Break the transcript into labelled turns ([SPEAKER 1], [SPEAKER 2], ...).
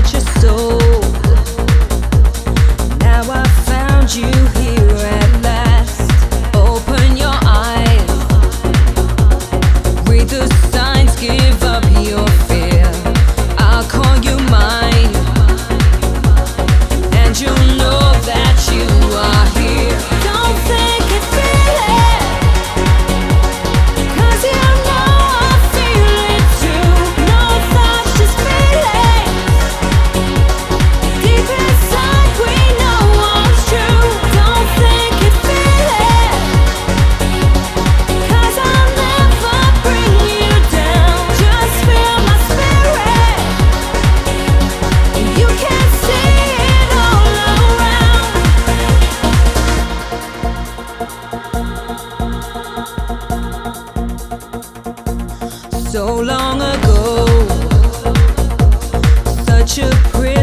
[SPEAKER 1] such a soul. Now I found you here at last. Open your eyes, read the signs, give up your fear. I'll call you mine, and you'll know that you are here. Don't think it's feeling, 'cause you know I feel it too. No thoughts, just feelings. Deep inside we know what's true. Don't think it's feeling, 'cause I'll never bring you down. Just feel my spirit, and you can see it all around. So long ago, such a pretty